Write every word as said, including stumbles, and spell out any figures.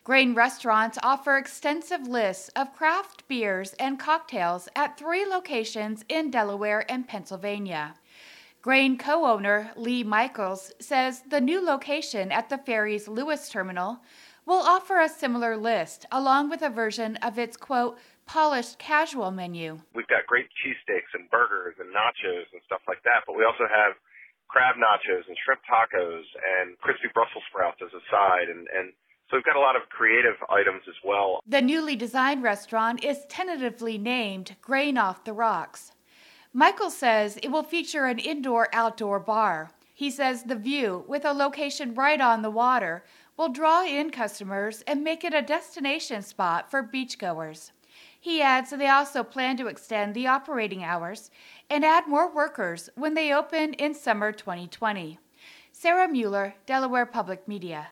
Grain restaurants offer extensive lists of craft beers and cocktails at three locations in Delaware and Pennsylvania. Grain co-owner Lee Michaels says the new location at the ferry's Lewis terminal will offer a similar list along with a version of its, quote, polished casual menu. We've got great cheesesteaks and burgers and nachos and stuff like that, but we also have crab nachos and shrimp tacos and crispy Brussels sprouts as a side, and, and so we've got a lot of creative items as well. The newly designed restaurant is tentatively named Grain Off the Rocks. Michael says it will feature an indoor-outdoor bar. He says the view, with a location right on the water, will draw in customers and make it a destination spot for beachgoers. He adds they also plan to extend the operating hours and add more workers when they open in summer twenty twenty. Sarah Mueller, Delaware Public Media.